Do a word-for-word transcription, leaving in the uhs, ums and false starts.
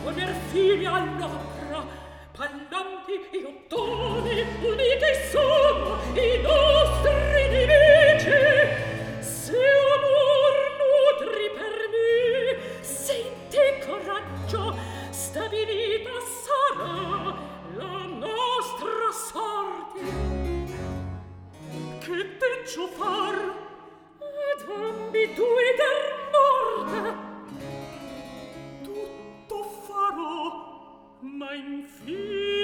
poner fine all'opera, pallanti e ottoni, uniti sono i nostri nemici. Se amor nutri per me, se in te coraggio stabilita sarà la nostra sorte. Che te ciò far? Ed ambitudine morte. Tutto farò, ma infine